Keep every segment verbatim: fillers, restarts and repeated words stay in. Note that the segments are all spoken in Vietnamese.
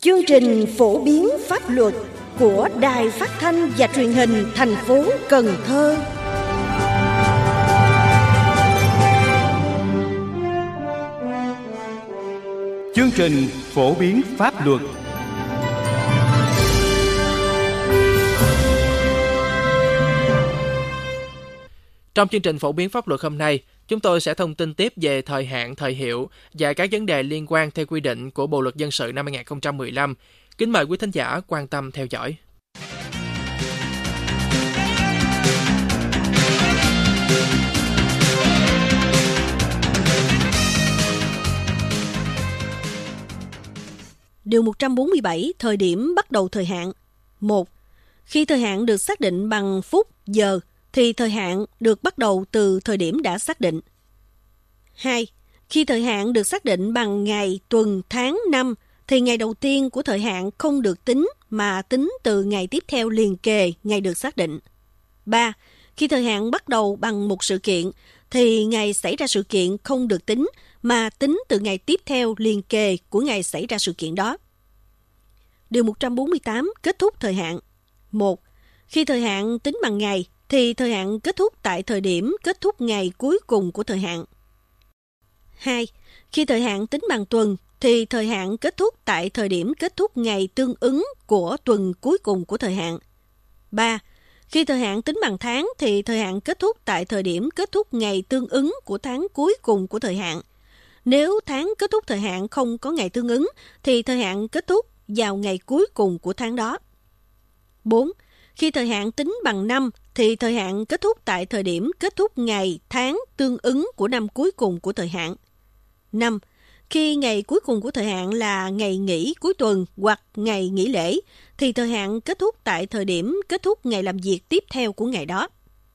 Chương trình phổ biến pháp luật của Đài Phát thanh và Truyền hình thành phố Cần Thơ. Chương trình phổ biến pháp luật. Trong chương trình phổ biến pháp luật hôm nay, chúng tôi sẽ thông tin tiếp về thời hạn, thời hiệu và các vấn đề liên quan theo quy định của Bộ luật dân sự năm hai nghìn không trăm mười lăm. Kính mời quý thính giả quan tâm theo dõi. Điều một trăm bốn mươi bảy, thời điểm bắt đầu thời hạn. một. Khi thời hạn được xác định bằng phút, giờ, thì thời hạn được bắt đầu từ thời điểm đã xác định. hai. Khi thời hạn được xác định bằng ngày, tuần, tháng, năm, thì ngày đầu tiên của thời hạn không được tính mà tính từ ngày tiếp theo liền kề ngày được xác định. ba. Khi thời hạn bắt đầu bằng một sự kiện, thì ngày xảy ra sự kiện không được tính mà tính từ ngày tiếp theo liền kề của ngày xảy ra sự kiện đó. Điều một trăm bốn mươi tám, kết thúc thời hạn. một. Khi thời hạn tính bằng ngày, thì thời hạn kết thúc tại thời điểm kết thúc ngày cuối cùng của thời hạn. hai. Khi thời hạn tính bằng tuần, thì thời hạn kết thúc tại thời điểm kết thúc ngày tương ứng của tuần cuối cùng của thời hạn. ba. Khi thời hạn tính bằng tháng, thì thời hạn kết thúc tại thời điểm kết thúc ngày tương ứng của tháng cuối cùng của thời hạn. Nếu tháng kết thúc thời hạn không có ngày tương ứng, thì thời hạn kết thúc vào ngày cuối cùng của tháng đó. bốn. Khi thời hạn tính bằng năm, thì thời hạn kết thúc tại thời điểm kết thúc ngày, tháng tương ứng của năm cuối cùng của thời hạn. năm. Khi ngày cuối cùng của thời hạn là ngày nghỉ cuối tuần hoặc ngày nghỉ lễ, thì thời hạn kết thúc tại thời điểm kết thúc ngày làm việc tiếp theo của ngày đó.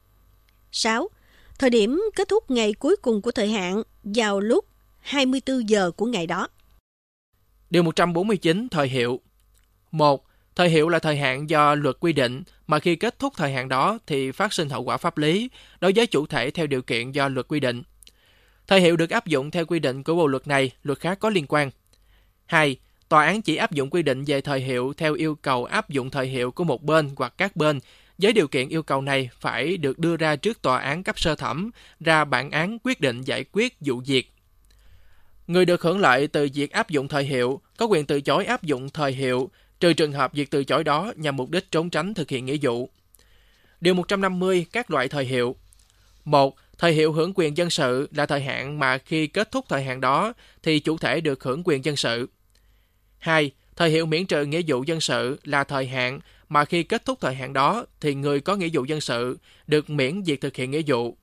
sáu. Thời điểm kết thúc ngày cuối cùng của thời hạn vào lúc hai mươi tư giờ của ngày đó. Điều một trăm bốn mươi chín, thời hiệu. một. Thời hiệu là thời hạn do luật quy định mà khi kết thúc thời hạn đó thì phát sinh hậu quả pháp lý đối với chủ thể theo điều kiện do luật quy định. Thời hiệu được áp dụng theo quy định của bộ luật này, luật khác có liên quan. hai. Tòa án chỉ áp dụng quy định về thời hiệu theo yêu cầu áp dụng thời hiệu của một bên hoặc các bên, với điều kiện yêu cầu này phải được đưa ra trước tòa án cấp sơ thẩm, ra bản án quyết định giải quyết vụ việc. Người được hưởng lợi từ việc áp dụng thời hiệu có quyền từ chối áp dụng thời hiệu, trừ trường hợp việc từ chối đó nhằm mục đích trốn tránh thực hiện nghĩa vụ. Điều một trăm năm mươi, các loại thời hiệu. một. Thời hiệu hưởng quyền dân sự là thời hạn mà khi kết thúc thời hạn đó thì chủ thể được hưởng quyền dân sự. hai. Thời hiệu miễn trừ nghĩa vụ dân sự là thời hạn mà khi kết thúc thời hạn đó thì người có nghĩa vụ dân sự được miễn việc thực hiện nghĩa vụ.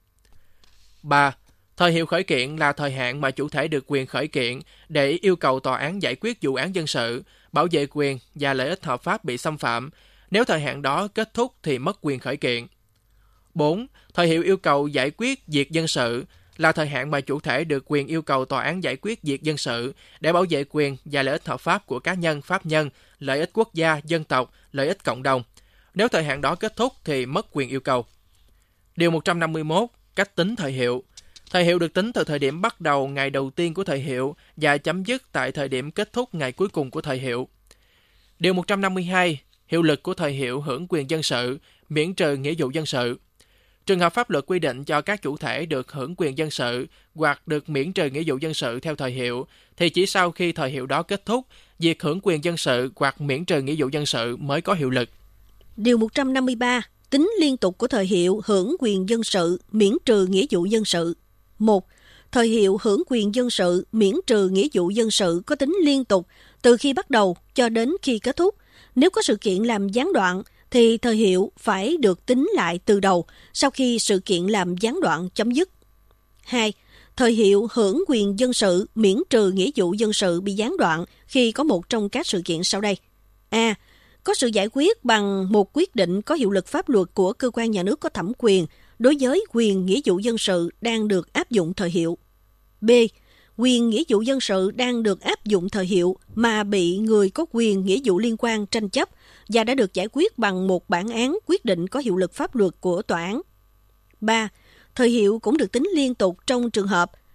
ba. Thời hiệu khởi kiện là thời hạn mà chủ thể được quyền khởi kiện để yêu cầu tòa án giải quyết vụ án dân sự, bảo vệ quyền và lợi ích hợp pháp bị xâm phạm. Nếu thời hạn đó kết thúc thì mất quyền khởi kiện. bốn. Thời hiệu yêu cầu giải quyết việc dân sự là thời hạn mà chủ thể được quyền yêu cầu tòa án giải quyết việc dân sự để bảo vệ quyền và lợi ích hợp pháp của cá nhân, pháp nhân, lợi ích quốc gia, dân tộc, lợi ích cộng đồng. Nếu thời hạn đó kết thúc thì mất quyền yêu cầu. Điều một trăm năm mươi mốt, cách tính thời hiệu. Thời hiệu được tính từ thời điểm bắt đầu ngày đầu tiên của thời hiệu và chấm dứt tại thời điểm kết thúc ngày cuối cùng của thời hiệu. Điều một trăm năm mươi hai, hiệu lực của thời hiệu hưởng quyền dân sự, miễn trừ nghĩa vụ dân sự. Trường hợp pháp luật quy định cho các chủ thể được hưởng quyền dân sự hoặc được miễn trừ nghĩa vụ dân sự theo thời hiệu, thì chỉ sau khi thời hiệu đó kết thúc, việc hưởng quyền dân sự hoặc miễn trừ nghĩa vụ dân sự mới có hiệu lực. Điều một trăm năm mươi ba, tính liên tục của thời hiệu hưởng quyền dân sự, miễn trừ nghĩa vụ dân sự. một. Thời hiệu hưởng quyền dân sự, miễn trừ nghĩa vụ dân sự có tính liên tục từ khi bắt đầu cho đến khi kết thúc. Nếu có sự kiện làm gián đoạn, thì thời hiệu phải được tính lại từ đầu sau khi sự kiện làm gián đoạn chấm dứt. hai. Thời hiệu hưởng quyền dân sự, miễn trừ nghĩa vụ dân sự bị gián đoạn khi có một trong các sự kiện sau đây. A. Có sự giải quyết bằng một quyết định có hiệu lực pháp luật của cơ quan nhà nước có thẩm quyền đối với quyền nghĩa vụ dân sự đang được áp dụng thời hiệu. B. Quyền nghĩa vụ dân sự đang được áp dụng thời hiệu mà bị người có quyền nghĩa vụ liên quan tranh chấp và đã được giải quyết bằng một bản án quyết định có hiệu lực pháp luật của tòa án. ba. Thời hiệu cũng được tính liên tục trong trường hợp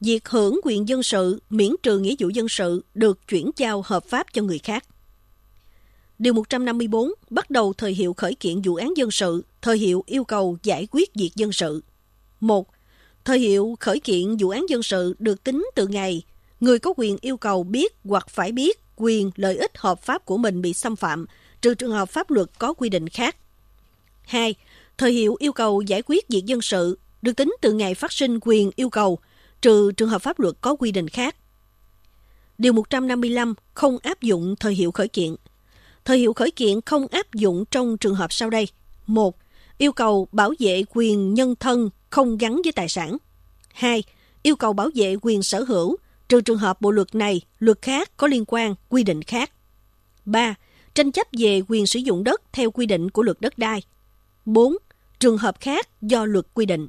việc hưởng quyền dân sự miễn trừ nghĩa vụ dân sự được chuyển giao hợp pháp cho người khác. Điều một trăm năm mươi tư, bắt đầu thời hiệu khởi kiện vụ án dân sự, thời hiệu yêu cầu giải quyết việc dân sự. một. Thời hiệu khởi kiện vụ án dân sự được tính từ ngày người có quyền yêu cầu biết hoặc phải biết quyền lợi ích hợp pháp của mình bị xâm phạm, trừ trường hợp pháp luật có quy định khác. hai. Thời hiệu yêu cầu giải quyết việc dân sự được tính từ ngày phát sinh quyền yêu cầu, trừ trường hợp pháp luật có quy định khác. Điều một trăm năm mươi lăm không áp dụng thời hiệu khởi kiện. Thời hiệu khởi kiện không áp dụng trong trường hợp sau đây. một. Yêu cầu bảo vệ quyền nhân thân không gắn với tài sản. hai. Yêu cầu bảo vệ quyền sở hữu, trừ trường hợp bộ luật này, luật khác có liên quan, quy định khác. ba. Tranh chấp về quyền sử dụng đất theo quy định của luật đất đai. bốn. Trường hợp khác do luật quy định.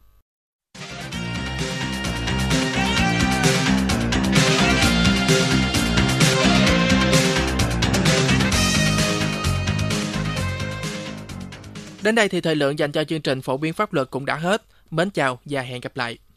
Đến đây thì thời lượng dành cho chương trình phổ biến pháp luật cũng đã hết. Mến chào và hẹn gặp lại.